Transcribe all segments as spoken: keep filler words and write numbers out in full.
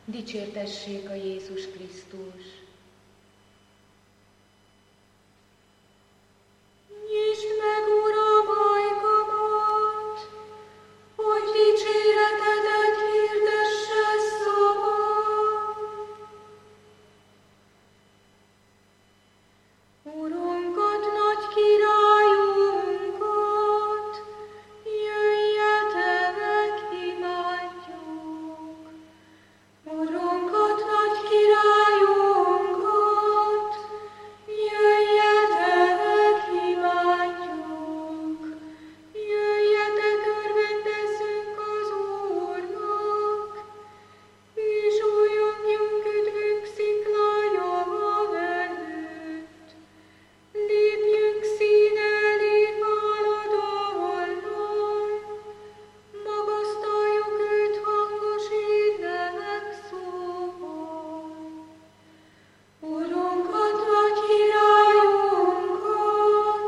Dicsértessék a Jézus Krisztus! Nyisd meg, Uram, ajkamat, hogy dicséretedet hirdesse szavam. Urunkat, nagy királyunkat, jöjjetek, imádjuk. Urunkat, nagy királyunkat, jöjjetek, imádjuk. Jöjjetek, örvendezzünk az Úrnak, és újongjunk üdvünk sziklája előtt. Lépjünk színe elé háladóan, magasztaljuk őt hangos ének szóval. Urunkat, nagy királyunkat,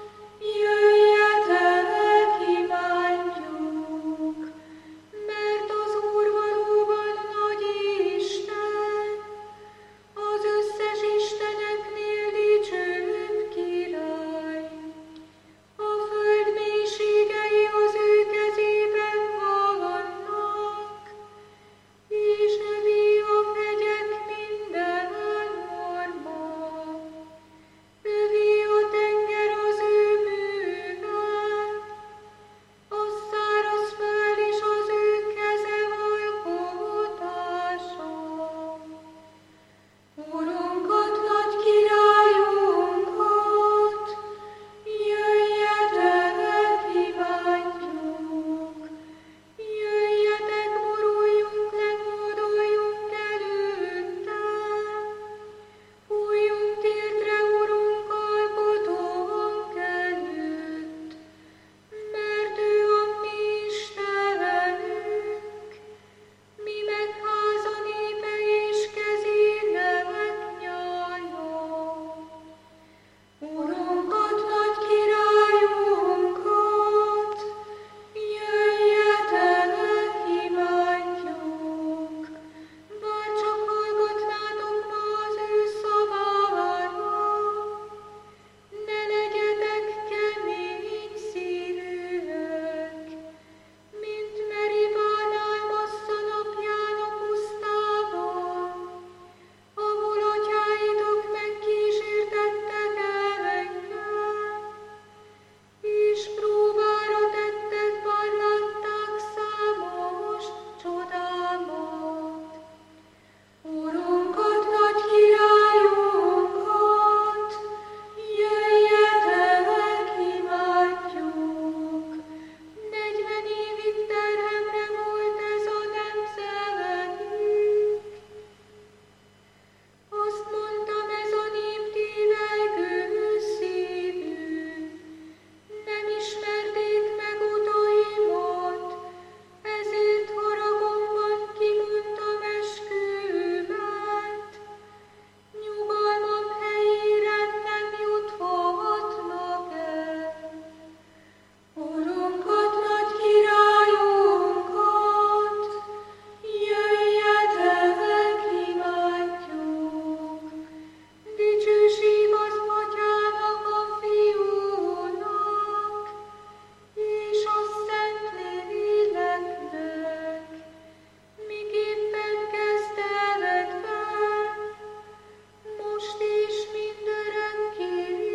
jöjjetek, imádjuk, mert az Úr valóban nagy Isten, az összes isteneknél dicsőbb király. A föld mélységei az ő kezében vannak, és övé a hegyek minden orma. Övé a tenger az ő műve, a száraz föld is az ő keze alkotása. Urunkat, nagy királyunkat, jöjjetek, imádjuk. Jöjjetek, boruljunk le, hódoljunk előtte. Fújjunk tiltre, Urunk, alkotónk előtt, mert ő a mi Istenünk, mi meg háza népe és kezének nyája. Urunkat, nagy királyunkat, jöjjetek, imádjuk. Bárcsak hallgatnátok ma az ő szavára, ne legyetek kemény szívűek, mint Meribánál Massza napján a pusztában, ahol atyáitok megkísértettek engem, és próbára tettek, bár látták számos csodámat. Urunkat, nagy királyunkat, jöjjetek, imádjuk. Negyven évig terhemre volt ez a nemzetünk. Azt mondtam, ez a nép tévelygő szívű, nem ismerték meg utaimat, ezért haragomban kimondtam eskümet. Nyugalmam helyére nem juthatnak el. Urunkat, nagy királyunkat, jöjjetek, imádjuk. Dicsőség az Atyának, a Fiúnak, és a Szentléleknek, miképpen kezdetben, most és mindörökké.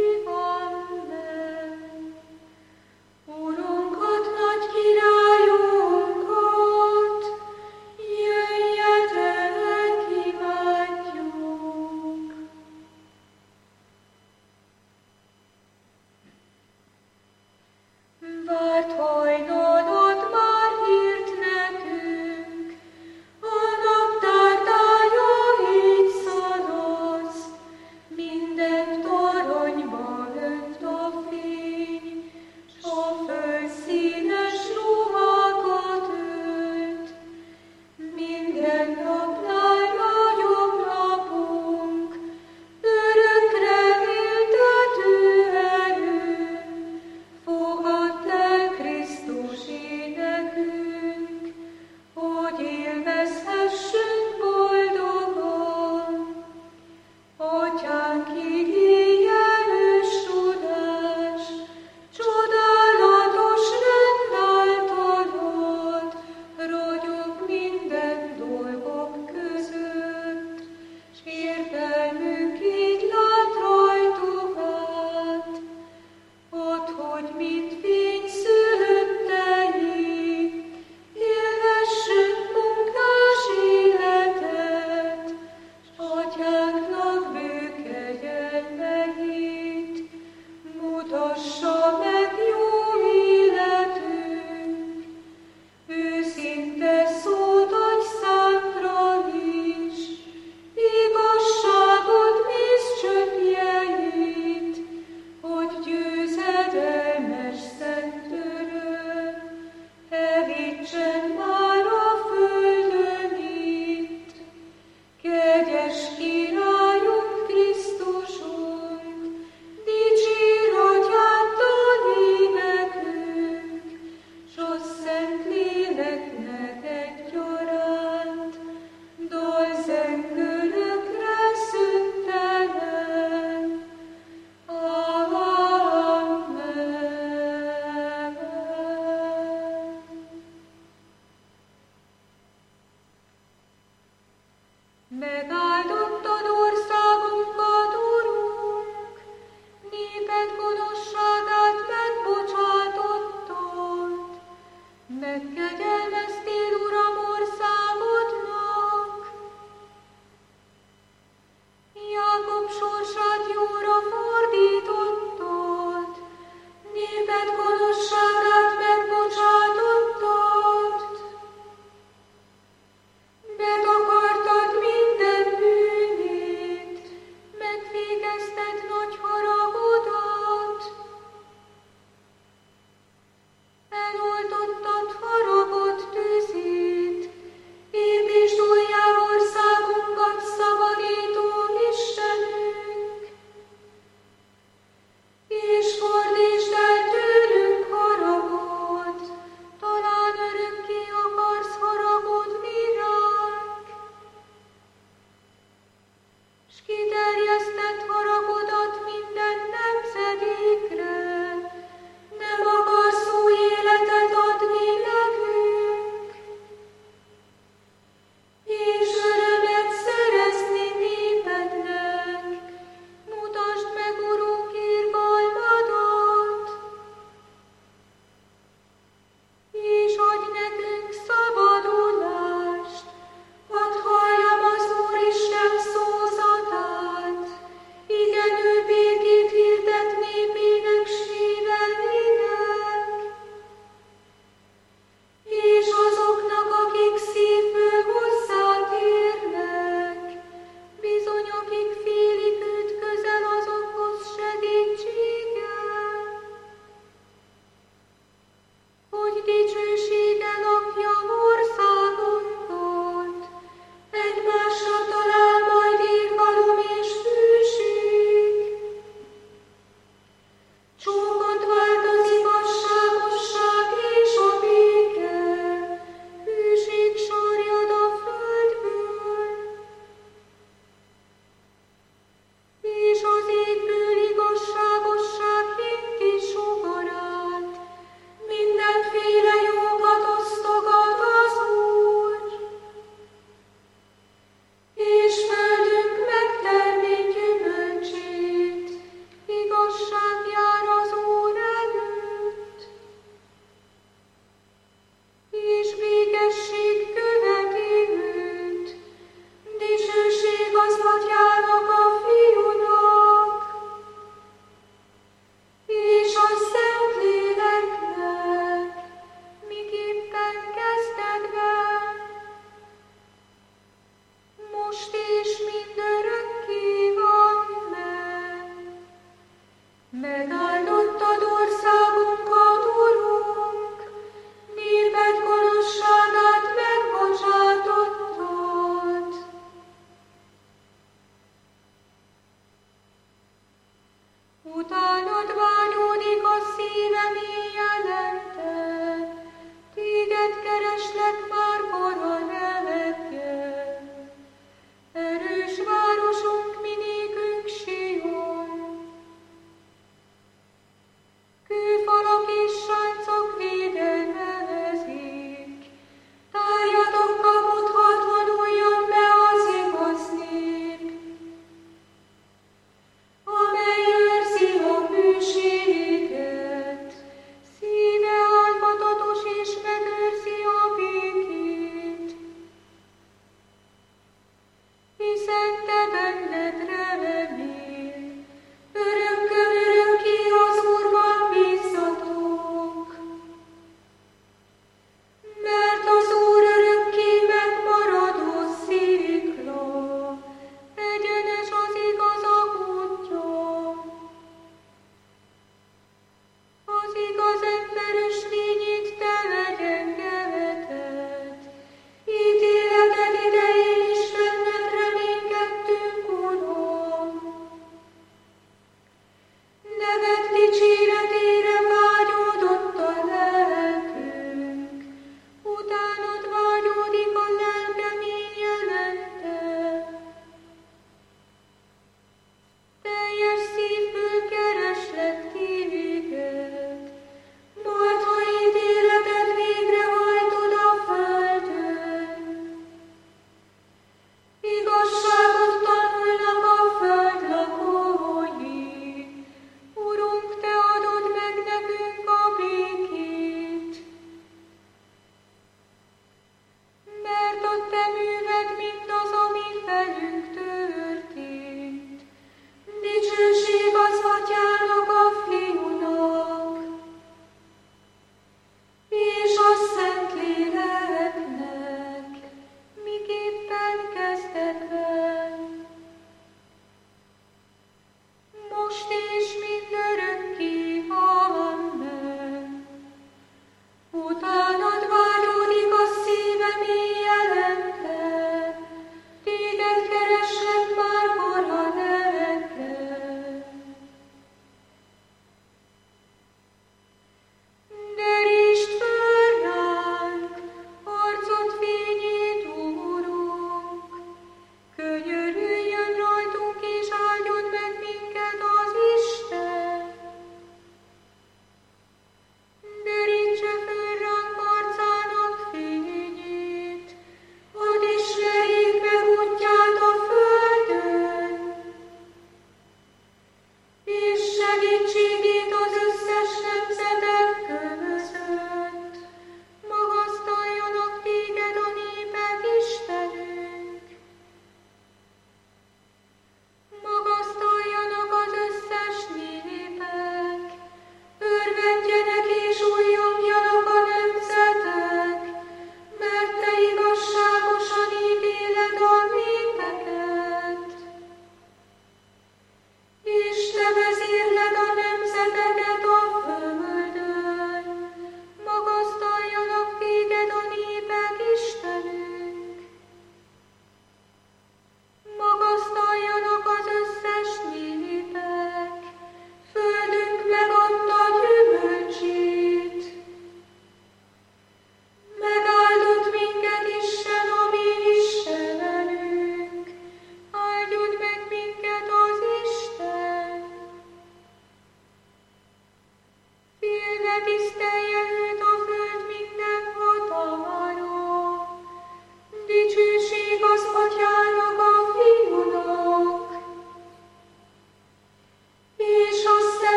Amen. Urunkat, nagy királyunkat, jöjjetek, imádjuk. Várt hajnalod már hírt nekünk, a naptár tárgya így szalasz, minden toronyba önt a fény, s a föld színes ruhákat ölt. Minden napnál nagyobb napunk, örökre éltető erő, fogadd el Krisztus énekünk, hogy élvezhessünk Megáldottad országunkat, Urunk, néped gonoszságát megbocsátottad. Megkegyelmeztél, Uram, országodnak. Jákob sorsát jóra fordítottad, néped gonoszságát megbocsátottad. Betakartad minden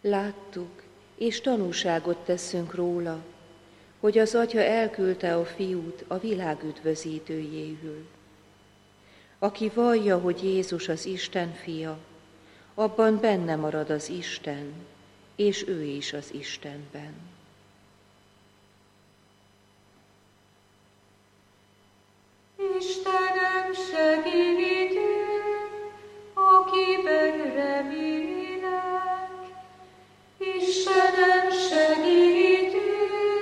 Láttuk, és tanúságot teszünk róla, hogy az Atya elküldte a Fiút a világ üdvözítőjéül. Aki vallja, hogy Jézus az Isten fia, abban benne marad az Isten, és ő is az Istenben. Istenem, segítő, akiben remélek. Istenem, segítő,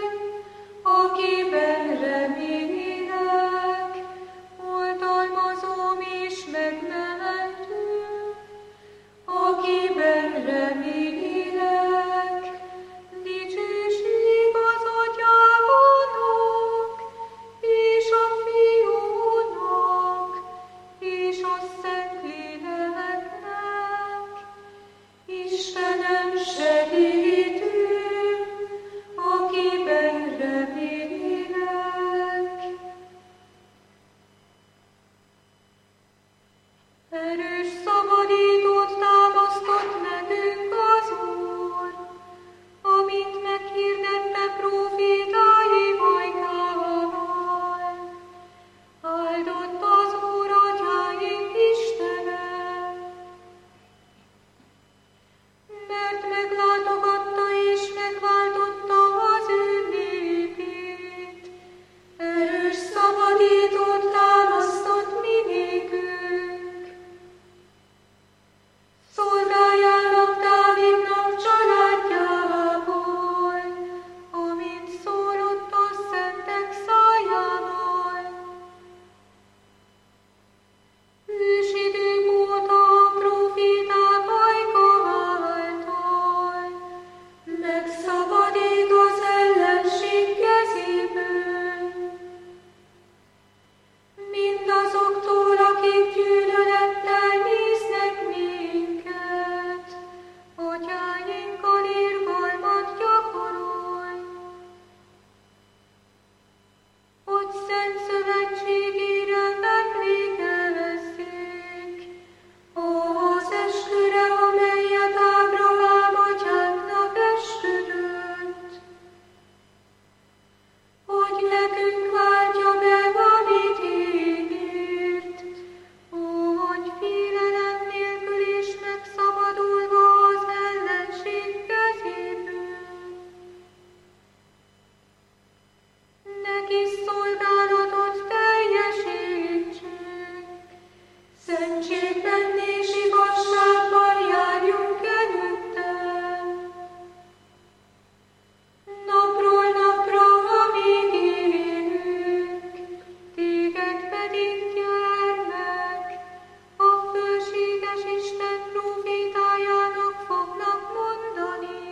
akiben remélek. Oltalmazom és megmentő, akiben remélek. Dicsőség az Atyának, és a Fiúnak, és a Szentléleknek. Istenem, segítő, akiben remélek. Erős szabadítót támasztott nekünk az Úr, amint meghirdette prófétái Majkával. Áldott az Úr atyáink Istene, mert meglátogatta és megváltotta az ő népét. Erős szabadítót támasztott mi nékünk. Szolgájának Dávidnak családjából, amint szólott a szentek szájával. Ősidők óta a próféták ajka által megszabadít az ellenség kezéből. Mindazoktól, akik gyűlölettel néznek minket, atyáinkkal irgalmat gyakorol. Hogy szent szövetségére emlékezzék, az esküre, amelyet Ábrahám atyánknak esküdött, hogy nekünk váltja be, amit ígért, hogy félelem nélkül és megszabadulva az ellenség kezéből. Neki szolgálatot teljesítsünk, szentségben és igazságban járjunk előtte. Napról napra, amíg élünk, téged pedig gyermek, a fölséges Isten prófétájának fognak mondani.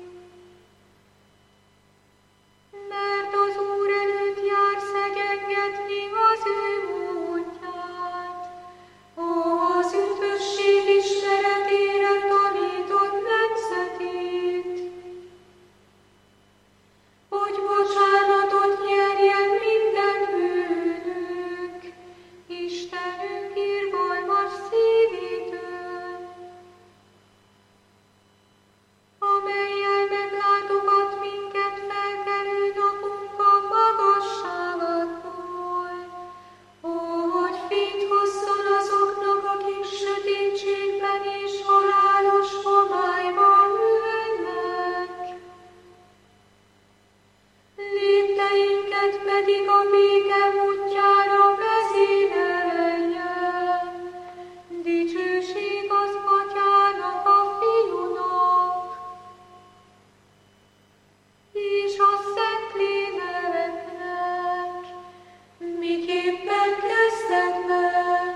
Mert az Úr előtt jár szegyengetni az ő módját, az üdvösség ismeretére tanított nemzetét, hogy bocsánatot nyerjen minden bűnünk, Istenünk irgalmas szívétől, amellyel meglátogat minket felkelő napunkon magasságakból, hogy fényt hozzon azoknak, akik sötétségben és halálos homályban ülnek. Lépteinket pedig a béke útjára vezérelje. Dicsőség az Atyának, a Fiúnak, és a Szentléleknek, miképpen kezdetben,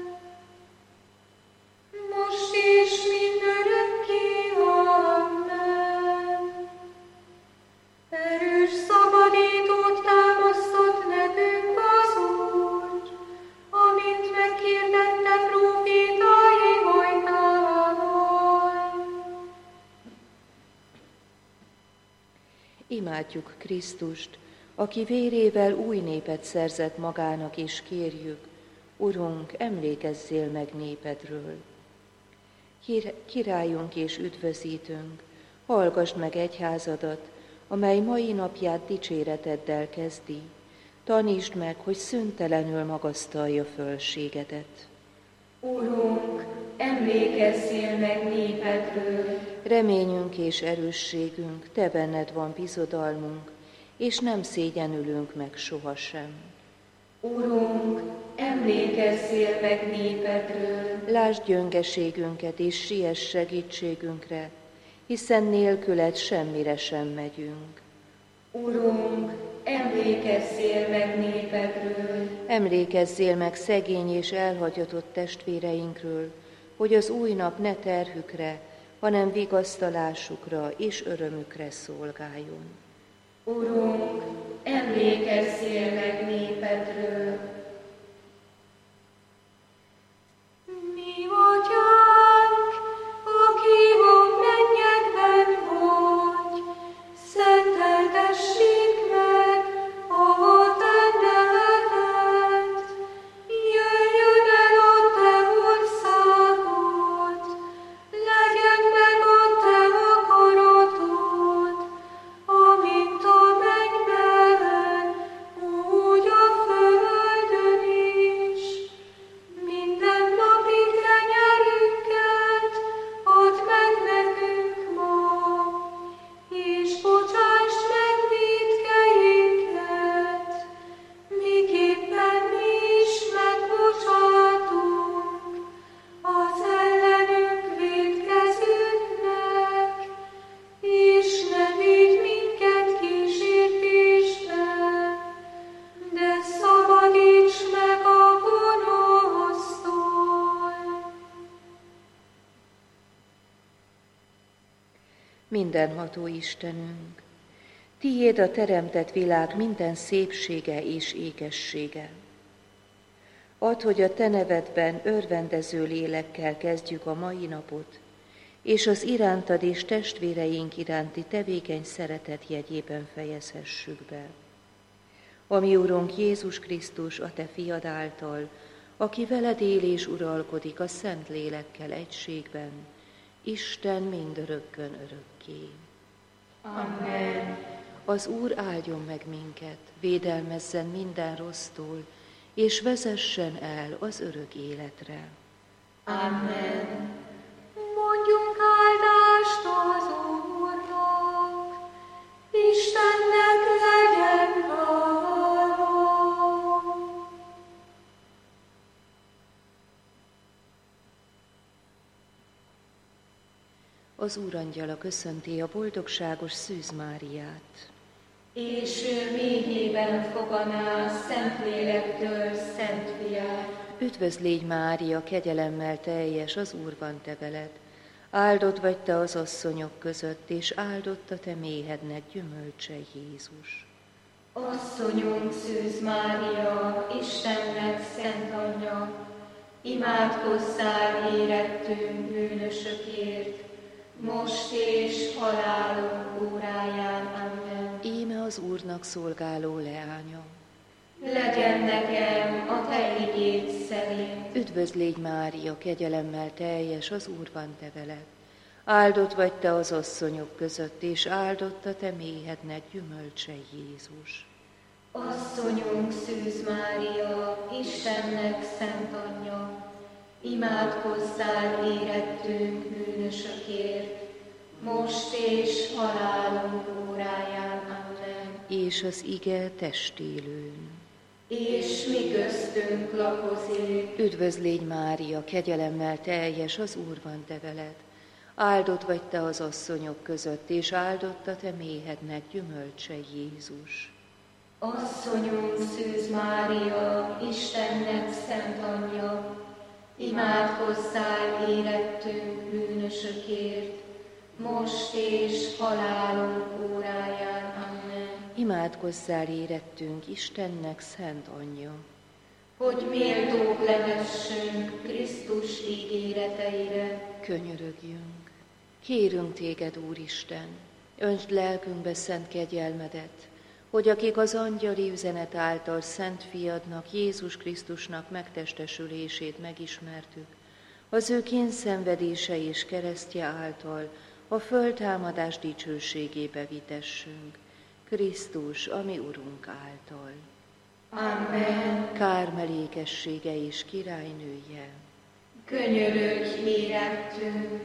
most és mindörökké. Amen. Erős szabadítót támasztott nekünk az Úr, amint meghirdette prófétái Majkával. Imádjuk Krisztust, aki vérével új népet szerzett magának, és kérjük, Urunk, emlékezzél meg népedről. Királyunk és üdvözítőnk, Hallgasd meg egyházadat, amely mai napját dicséreteddel kezdi. Tanítsd meg, hogy szüntelenül magasztalja fölségedet. Urunk, emlékezzél meg népedről. Reményünk és erősségünk, te benned van bizodalmunk, és nem szégyenülünk meg sohasem. Urunk, emlékezzél meg népedről. Lásd gyöngeségünket és siess segítségünkre, hiszen nélküled semmire sem megyünk. Urunk, emlékezzél meg népedről. Emlékezzél meg szegény és elhagyatott testvéreinkről, hogy az új nap ne terhükre, hanem vigasztalásukra és örömükre szolgáljon. Urunk, emlékezzél meg népedről. Mi atyánk, aki a mennyekben vagy, szenteltessék meg a te neved. Jöjjön el a te országod, legyen meg a te akaratod, amint a mennyben, úgy a földön is. Minden napi kenyerünket add meg nekünk ma, és bocsáss meg vétkeinket, miképpen mi is megbocsátunk az ellenünk vétkezőknek, és ne vigy minket kísértésbe, de szabadíts meg a gonosztól. Mindenható Istenünk, tiéd a teremtett világ minden szépsége és ékessége. Add, hogy a te nevedben örvendező lélekkel kezdjük a mai napot, és az irántad és testvéreink iránti tevékeny szeretet jegyében fejezhessük be. A mi Urunk Jézus Krisztus, a te fiad által, aki veled él és uralkodik a Szent Lélekkel egységben, Isten mindörökkön örökké. Amen. Az Úr áldjon meg minket, védelmezzen minden rossztól, és vezessen el az örök életre. Amen. Mondjunk áldást az Úrnak, Istennek legyen hála. Az Úr angyala köszönti a boldogságos Szűz Máriát. És ő méhében foganá Szentlélektől Szent Fiát. Üdvözl légy, Mária, kegyelemmel teljes, az Úr van te veled. Áldott vagy te az asszonyok között, és áldott a te méhednek gyümölcse, Jézus. Asszonyunk Szűz Mária, Istennek szent anyja, imádkozzál érettünk bűnösökért, most és halálunk óráján. Amen. Íme az Úrnak szolgáló leánya. Legyen nekem a te igéd szerint. Üdvözl légy, Mária, kegyelemmel teljes, az Úr van te veled. Áldott vagy te az asszonyok között, és áldott a te méhednek gyümölcse, Jézus. Asszonyunk Szűz Mária, Istennek szent anyja, imádkozzál érettünk bűnösökért, most és halálunk óráján. Amen. És az ige testélőn. És mi köztünk lakozik. Üdvözl légy, Mária, kegyelemmel teljes, az Úr van te veled. Áldott vagy te az asszonyok között, és áldott a te méhednek gyümölcse, Jézus. Asszonyunk Szűz Mária, Istennek szent anyja, imádkozzál érettünk bűnösökért, most és halálunk óráján. Amen. Imádkozzál érettünk Istennek szent anyja, hogy méltók lehessünk Krisztus ígéreteire. könyörögjünk. Kérünk téged, Úristen, öntsd lelkünkbe szent kegyelmedet, hogy akik az angyali üzenet által szent fiadnak, Jézus Krisztusnak megtestesülését megismertük, az ő kényszenvedése és keresztje által a föltámadás dicsőségébe vitessünk, Krisztus, a mi Urunk által. Amen. Kármelékessége és királynője, Könyörögj érettünk.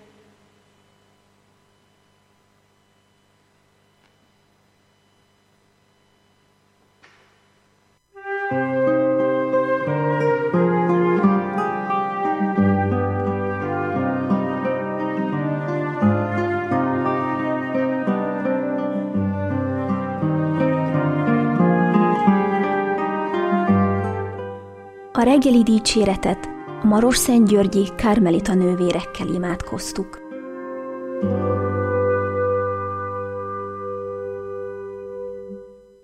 A reggeli dicséretet a Marosszentgyörgyi Kármelita nővérekkel imádkoztuk.